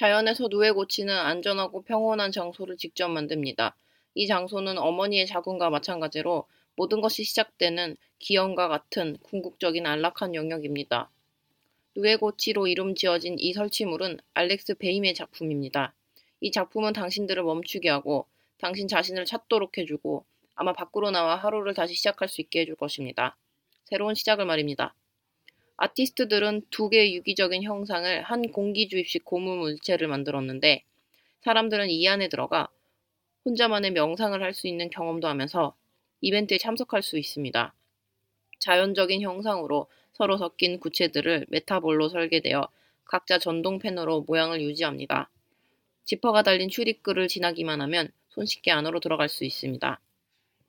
자연에서 누에고치는 안전하고 평온한 장소를 직접 만듭니다. 이 장소는 어머니의 자궁과 마찬가지로 모든 것이 시작되는 기원과 같은 궁극적인 안락한 영역입니다. 누에고치로 이름 지어진 이 설치물은 알렉스 베임의 작품입니다. 이 작품은 당신들을 멈추게 하고 당신 자신을 찾도록 해주고 아마 밖으로 나와 하루를 다시 시작할 수 있게 해줄 것입니다. 새로운 시작을 말입니다. 아티스트들은 두 개의 유기적인 형상을 한 공기 주입식 고무 물체를 만들었는데 사람들은 이 안에 들어가 혼자만의 명상을 할 수 있는 경험도 하면서 이벤트에 참석할 수 있습니다. 자연적인 형상으로 서로 섞인 구체들을 메타볼로 설계되어 각자 전동 펜으로 모양을 유지합니다. 지퍼가 달린 출입구를 지나기만 하면 손쉽게 안으로 들어갈 수 있습니다.